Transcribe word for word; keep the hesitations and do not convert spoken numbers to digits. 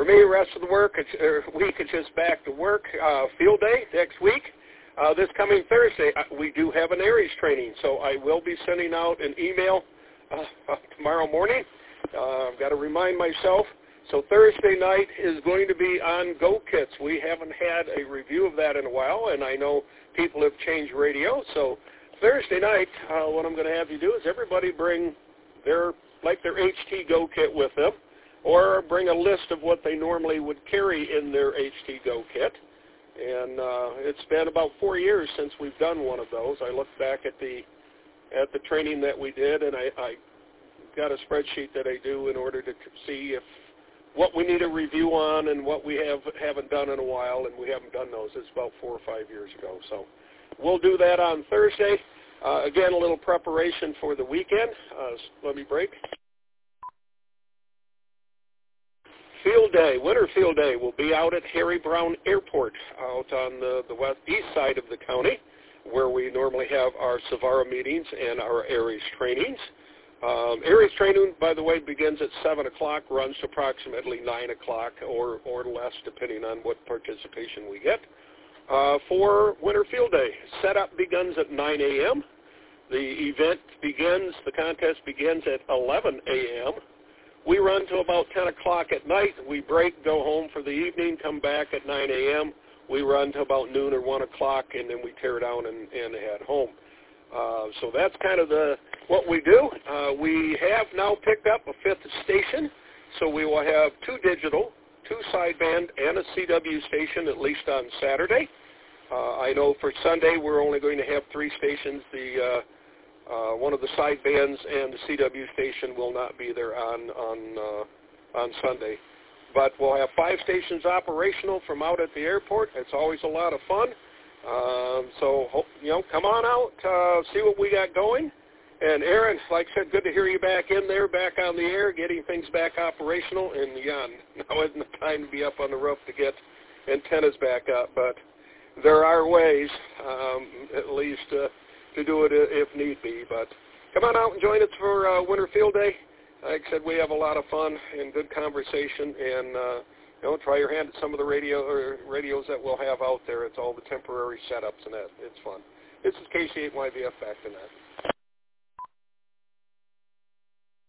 me, the rest of the work, it's, uh, week is just back to work. Uh, field day next week. Uh, this coming Thursday, uh, we do have an Aries training, so I will be sending out an email uh, tomorrow morning. Uh, I've got to remind myself. So Thursday night is going to be on Go Kits. We haven't had a review of that in a while, and I know people have changed radio. So Thursday night, uh, what I'm going to have you do is everybody bring their, like their H T Go Kit with them, or bring a list of what they normally would carry in their H T Go Kit. And uh, it's been about four years since we've done one of those. I looked back at the at the training that we did, and I, I got a spreadsheet that I do in order to see if what we need a review on and what we have, haven't done in a while, and we haven't done those. It's about four or five years ago. So we'll do that on Thursday. Uh, again, a little preparation for the weekend. Uh, let me break. Field Day, Winter Field Day, will be out at Harry Brown Airport out on the, the west east side of the county, where we normally have our Savara meetings and our Aries trainings. Um, Aries training, by the way, begins at seven o'clock, runs to approximately nine o'clock or, or less, depending on what participation we get. Uh, for Winter Field Day, setup begins at nine a.m. The event begins, the contest begins at eleven a.m. We run till about ten o'clock at night. We break, go home for the evening, come back at nine a.m. We run till about noon or one o'clock, and then we tear down and, and head home. Uh, so that's kind of the what we do. Uh, we have now picked up a fifth station, so we will have two digital, two sideband, and a C W station at least on Saturday. Uh, I know for Sunday we're only going to have three stations. The uh, uh, one of the sidebands and the C W station will not be there on on uh, on Sunday, but we'll have five stations operational from out at the airport. It's always a lot of fun. Um, so, you know, come on out, uh, see what we got going. And Aaron, like I said, good to hear you back in there, back on the air, getting things back operational. And, yeah, now isn't the time to be up on the roof to get antennas back up. But there are ways, um, at least, uh, to do it if need be. But come on out and join us for uh, Winter Field Day. Like I said, we have a lot of fun and good conversation. And, uh, you know, try your hand at some of the radio or radios that we'll have out there. It's all the temporary setups and that. It's fun. This is K C eight Y V F back to that.